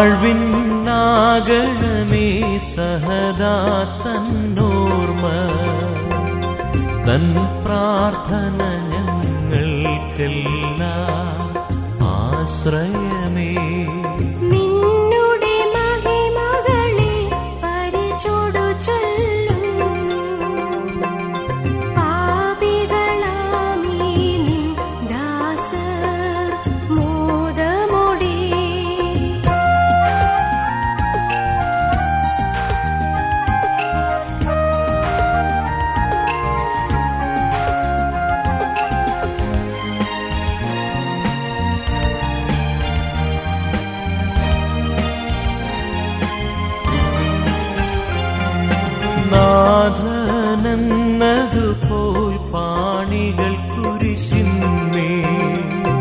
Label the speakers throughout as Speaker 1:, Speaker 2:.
Speaker 1: വാഴ്വിന്നാകണമേ സഹദാ തന്നോർമ്മ തൻ പ്രാർത്ഥന ഞങ്ങൾക്കെല്ലാം ആശ്രയമേ.
Speaker 2: നിന്നുടെ മഹിമകളെ പരിചൊടു ചൊല്ലും പാപികളാമീ നിൻ ദാസർ മോദമോടെ. നാഥനെന്നതുപോൽ പാണികൾ കുരിശിന്മേൽ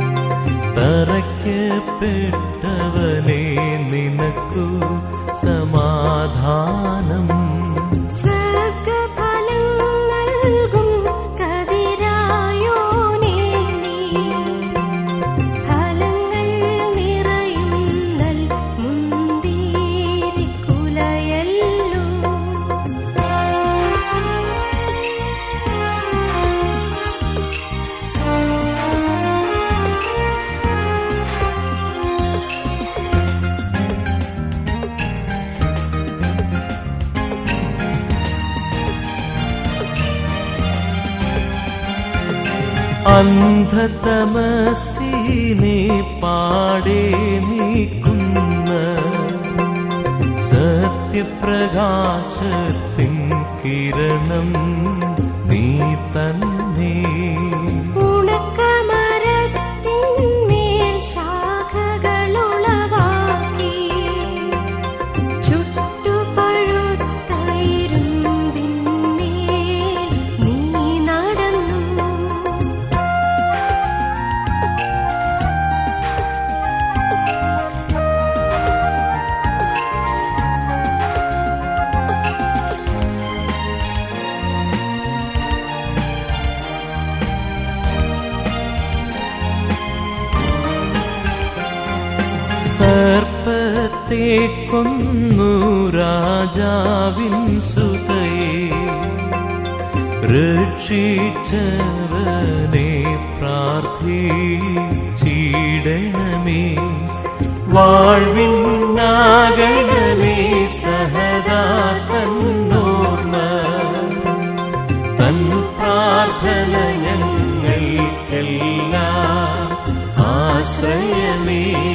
Speaker 2: തറയ്ക്കപ്പെട്ടവനെ നിനക്കു സമാധാനം. സ്വർഗ്ഗഫലം നൽകും കതിരായോനേ നീ ഫലങ്ങൾ നിറയുന്ന മുന്തിരിക്കുലയല്ലോ.
Speaker 1: അന്ധതമസ്സിനെ പാടെ നീക്കുന്ന സത്യപ്രകാശത്തിൻ കിരണം നീ തന്നെ. ഉണക്കമരത്തിന്മേൽ
Speaker 2: ശാഖകളുളവാക്കി ചുട്ടുപഴുത്ത ഇരുമ്പിന്മേൽ നീ നടന്നു.
Speaker 1: സർപ്പത്തെ കൊന്നു രാജാവിൻ സുതയെ രക്ഷിച്ചവനെ പ്രാർത്ഥിച്ചിടണമേ. വാഴ്വിന്നാകണമേ സഹദാ തന്നോർമ്മ തൻ പ്രാർത്ഥന ഞങ്ങൾക്കെല്ലാം ആശ്രയമേ.